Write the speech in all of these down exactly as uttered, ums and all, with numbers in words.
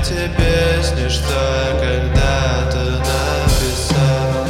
те песни, что я когда-то написал.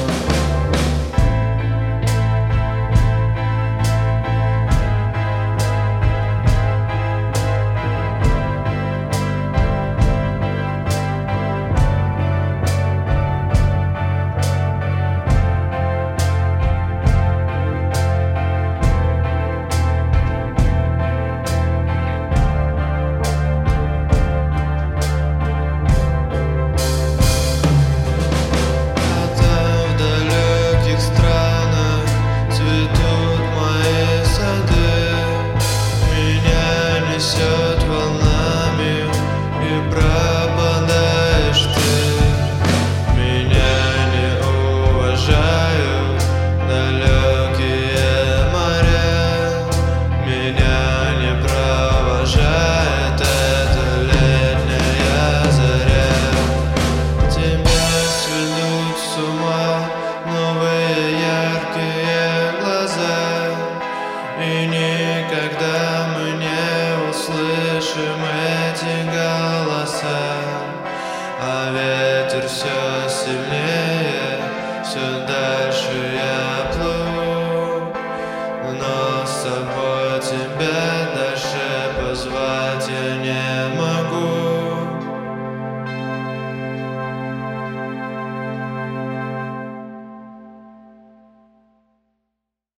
Несет волнами, и пропадаешь ты. Меня не уважают далекие моря, меня не провожает эта летняя заря. Тебя сведут с ума новые яркие глаза, и никогда мы не услышим эти голоса. А ветер все сильнее, все дальше я плыву, но с собой